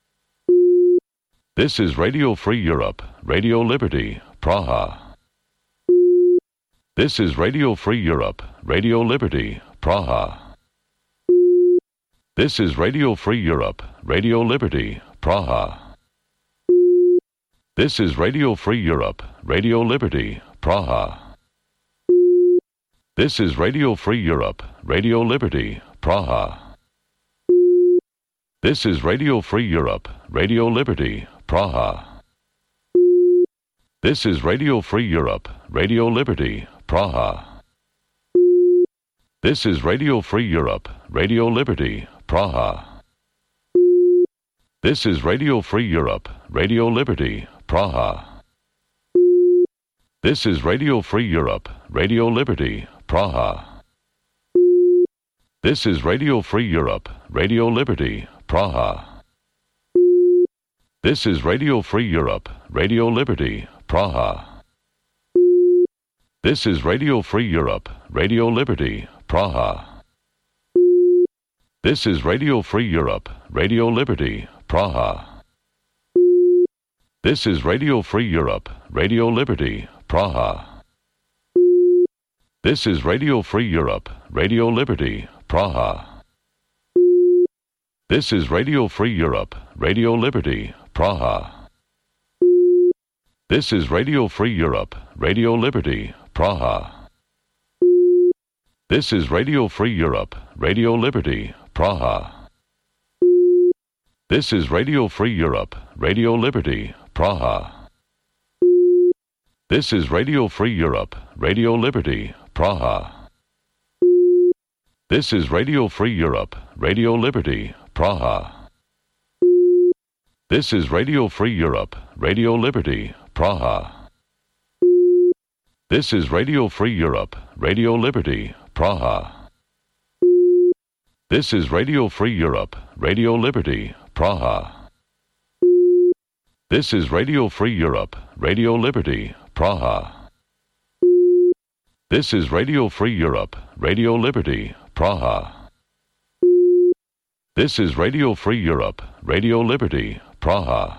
This is Radio Free Europe, Radio Liberty, Praha. This is Radio Free Europe, Radio Liberty, Praha. This is Radio Free Europe, Radio Liberty, Praha. This is Radio Free Europe, Radio Liberty, Praha. This is Radio Free Europe, Radio Liberty, Praha. This is Radio Free Europe, Radio Liberty, Praha. This is Radio Free Europe, Radio Liberty, Praha. This is Radio Free Europe, Radio Liberty, Praha. This is Radio Free Europe, Radio Liberty, Praha. This is Radio Free Europe, Radio Liberty, Praha. This is Radio Free Europe, Radio Liberty, Praha. This is Radio Free Europe, Radio Liberty, Praha. This is Radio Free Europe, Radio Liberty, Praha. This is Radio Free Europe, Radio Liberty, Praha. This is Radio Free Europe, Radio Liberty, Praha. This is Radio Free Europe, Radio Liberty, Praha. This is Radio Free Europe, Radio Liberty, Praha. This is Radio Free Europe, Radio Liberty, Praha. This is Radio Free Europe, Radio Liberty, Praha. This is Radio Free Europe, Radio Liberty, Praha. This is Radio Free Europe, Radio Liberty, Praha. This is Radio Free Europe, Radio Liberty, Praha. This is Radio Free Europe, Radio Liberty, Praha. This is Radio Free Europe, Radio Liberty, Praha. This is Radio Free Europe, Radio Liberty, Praha. This is Radio Free Europe, Radio Liberty, Praha. This is Radio Free Europe, Radio Liberty, Praha. This is Radio Free Europe, Radio Liberty, Praha.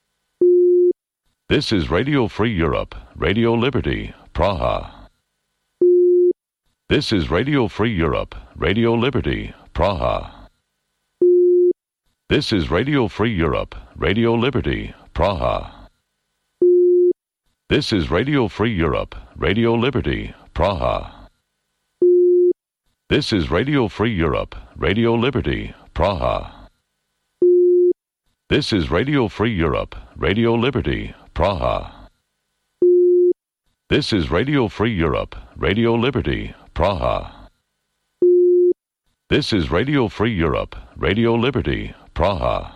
This is Radio Free Europe, Radio Liberty, Praha. This is Radio Free Europe, Radio Liberty, Praha. This is Radio Free Europe, Radio Liberty, Praha. This is Radio Free Europe, Radio Liberty, Praha. This is Radio Free Europe, Radio Liberty, Praha. This is Radio Free Europe, Radio Liberty, Praha. This is Radio Free Europe, Radio Liberty, Praha. This is Radio Free Europe, Radio Liberty, Praha.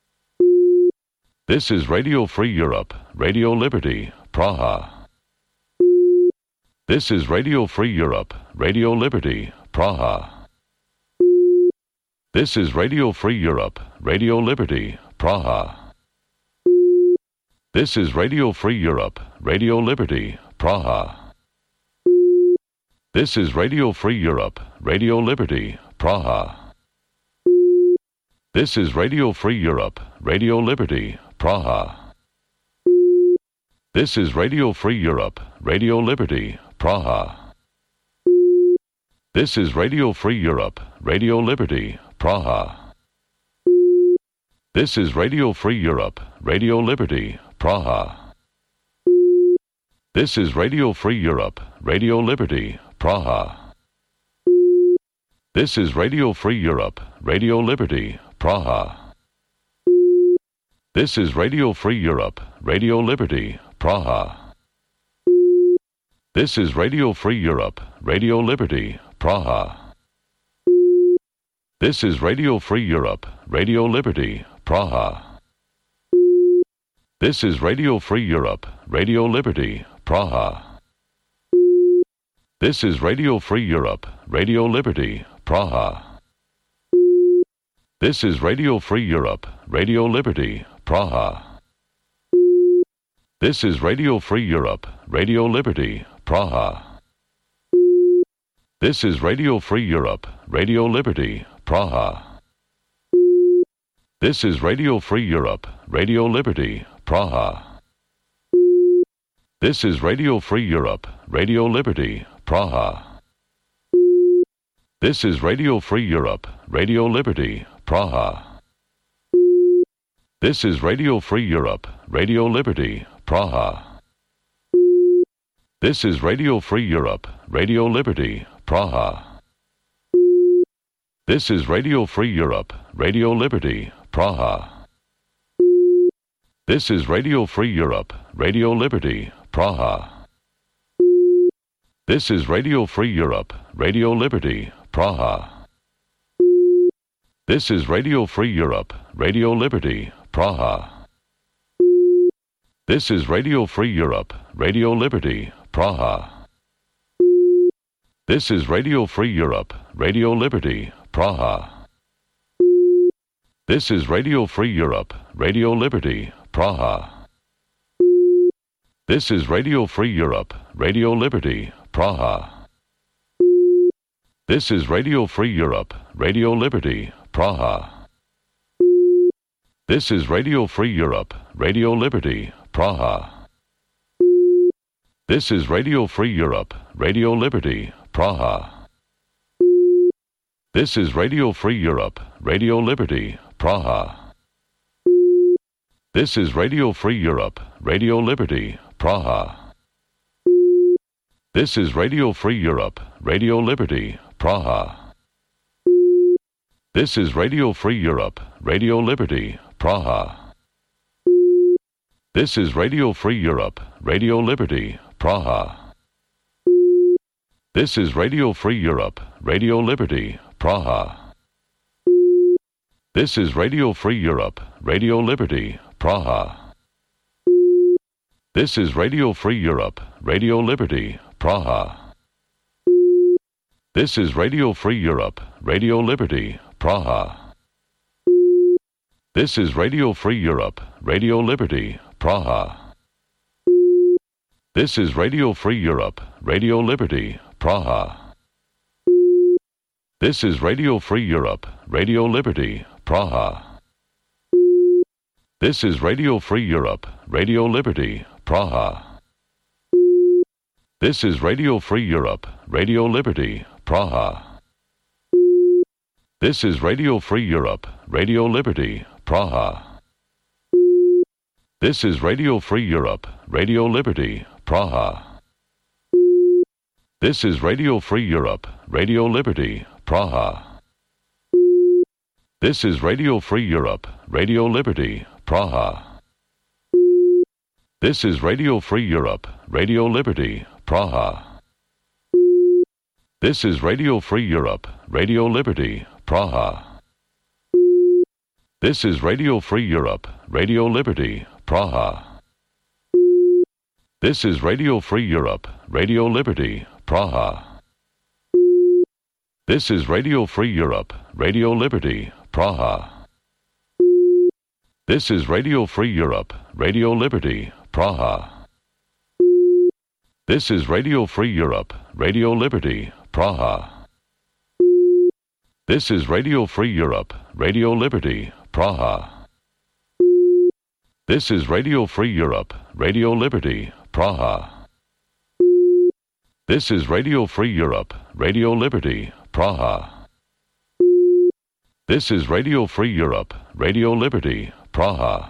This is Radio Free Europe, Radio Liberty, Praha. This is Radio Free Europe, Radio Liberty, Praha. This is Radio Free Europe, Radio Liberty, Praha. This is Radio Free Europe, Radio Liberty, Praha. This is Radio Free Europe, Radio Liberty, Praha. This is Radio Free Europe, Radio Liberty, Praha. This is Radio Free Europe, Radio Liberty, Praha. This is Radio Free Europe, Radio Liberty, Praha. This is Radio Free Europe, Radio Liberty, Praha. This is Radio Free Europe, Radio Liberty, Praha. This is Radio Free Europe, Radio Liberty, Praha. This is Radio Free Europe, Radio Liberty, Praha. This is Radio Free Europe, Radio Liberty, Praha. This is Radio Free Europe, Radio Liberty, Praha. This is Radio Free Europe, Radio Liberty, Praha. This is Radio Free Europe, Radio Liberty, Praha. This is Radio Free Europe, Radio Liberty, Praha. This is Radio Free Europe, Radio Liberty, Praha. This is Radio Free Europe, Radio Liberty, Praha. This is Radio Free Europe, Radio Liberty, Praha. This is Radio Free Europe, Radio Liberty, Praha. This is Radio Free Europe, Radio Liberty, Praha. This is Radio Free Europe, Radio Liberty, Praha. This is Radio Free Europe, Radio Liberty, Praha. This is Radio Free Europe, Radio Liberty, Praha. This is Radio Free Europe, Radio Liberty, Praha. This is Radio Free Europe, Radio Liberty, Praha. This is Radio Free Europe, Radio Liberty, Praha. This is Radio Free Europe, Radio Liberty, Praha. This is Radio Free Europe, Radio Liberty, Praha. This is Radio Free Europe, Radio Liberty, Praha. This is Radio Free Europe, Radio Liberty, Praha. This is Radio Free Europe, Radio Liberty, Praha. This is Radio Free Europe, Radio Liberty, Praha. This is Radio Free Europe, Radio Liberty, Praha. This is Radio Free Europe, Radio Liberty, Praha. This is Radio Free Europe, Radio Liberty, Praha. This is Radio Free Europe, Radio Liberty, Praha. This is Radio Free Europe, Radio Liberty, Praha. This is Radio Free Europe, Radio Liberty, Praha. This is Radio Free Europe, Radio Liberty, Praha. This is Radio Free Europe, Radio Liberty, Praha. This is Radio Free Europe, Radio Liberty, Praha. This is Radio Free Europe, Radio Liberty, Praha. This is Radio Free Europe, Radio Liberty, Praha. This is Radio Free Europe, Radio Liberty, Praha. This is Radio Free Europe, Radio Liberty, Praha. This is Radio Free Europe, Radio Liberty, Praha. This is Radio Free Europe, Radio Liberty, Praha. This is Radio Free Europe, Radio Liberty, Praha. This is Radio Free Europe, Radio Liberty, Praha. This is Radio Free Europe, Radio Liberty, Praha. This is Radio Free Europe, Radio Liberty, Praha. This is Radio Free Europe, Radio Liberty, Praha. This is Radio Free Europe, Radio Liberty, Praha. This is Radio Free Europe, Radio Liberty, Praha. This is Radio Free Europe, Radio Liberty, Praha. This is Radio Free Europe, Radio Liberty, Praha. This is Radio Free Europe, Radio Liberty, Praha. This is Radio Free Europe, Radio Liberty, Praha. This is Radio Free Europe, Radio Liberty, Praha. This is Radio Free Europe, Radio Liberty, Praha. This is Radio Free Europe, Radio Liberty, Praha. This is Radio Free Europe, Radio Liberty, Praha.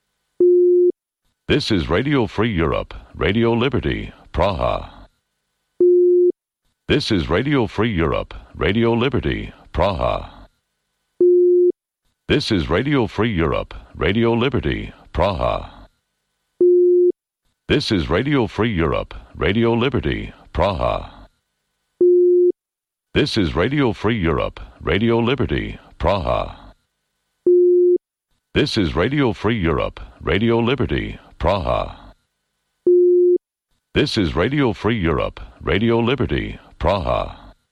This is Radio Free Europe, Radio Liberty, Praha. This is Radio Free Europe, Radio Liberty, Praha. This is Radio Free Europe, Radio Liberty, Praha. This is Radio Free Europe, Radio Liberty, Praha. This is Radio Free Europe, Radio Liberty, Praha. This is Radio Free Europe, Radio Liberty, Praha. This is Radio Free Europe, Radio Liberty, Praha.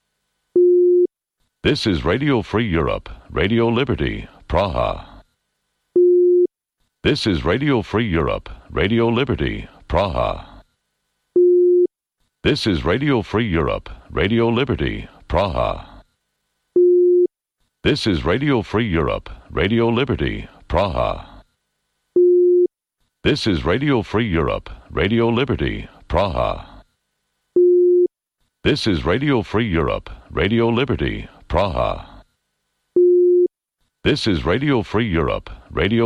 This is Radio Free Europe, Radio Liberty, Praha. This is Radio Free Europe, Radio Liberty, Praha. This is Radio Free Europe, Radio Liberty, Praha. This is Radio Free Europe, Radio Liberty, Praha. This is Radio Free Europe, Radio Liberty, Praha. This is Radio Free Europe, Radio Liberty, Praha. This is Radio Free Europe, Radio